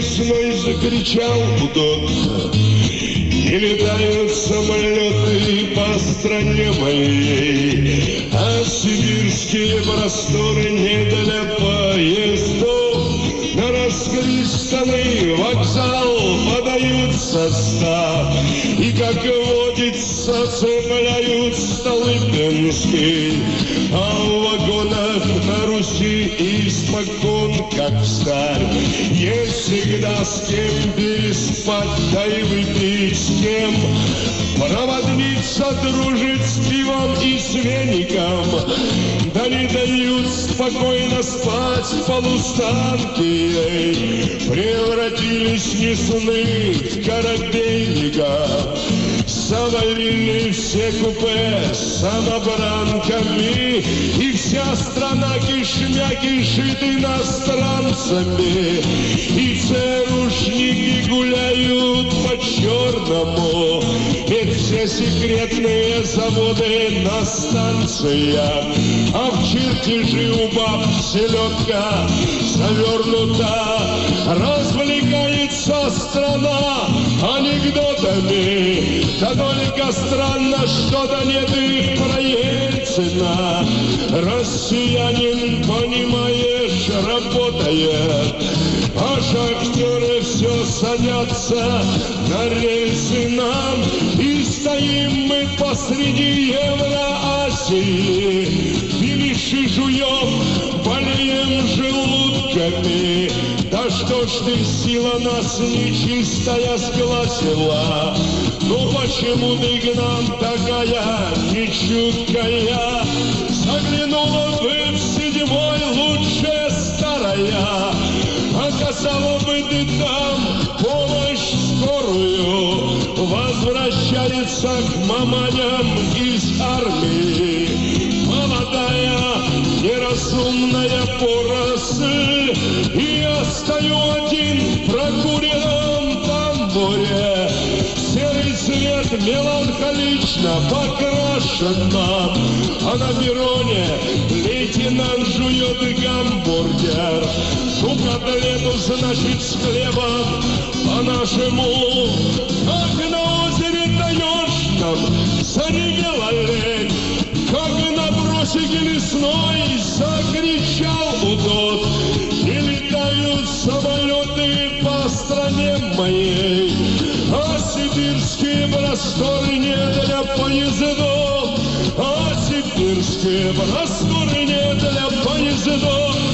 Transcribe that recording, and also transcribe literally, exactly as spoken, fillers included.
весной закричал удот. Не летают самолеты по стране моей, а сибирские просторы не для поездов. На расхристанный вокзал подают состав, и, как водится, цепляют Столыпинский. А в вагонах на Руси испокон, как встарь, есть всегда с кем переспать, да и выпить с кем. Проводница дружит с пивом и с веником, да не дают спокойно спать полустанки. Превратились несуны в корабейников, завалили все купе самобранками, и вся страна кишмя кишит иностранцами, и все рушники гуляют по-черному, ведь все секретные заводы на станциях, а в чертежи у баб селедка завернута. Развлекается страна анекдотами, да только странно, что-то нет их про Ельцина. Россиянин, понимаешь, работает, а шахтеры все садятся на рельсы нам, и стоим мы посреди Евроазии, беляши жуем, болеем желудками. Да что ж ты, сила нас нечистая сгласила, ну почему ты к нам такая нечуткая? Заглянула бы в седьмой лучшая старая, оказала бы ты там помощь скорую. Возвращается к маманям из армии молодая неразумная поросль, и я стою один в прокуренном тамбуре. Серый цвет меланхолично покрашен нам, а на перроне лейтенант жует гамбургер. Ну, котлету, значит, с хлебом по-нашему, как на озере Таежном заревела лень, как на бросике лесной закричал удот. Не летают самолеты по стране моей, а сибирские просторы не для поездов, а сибирские просторы не для поездов.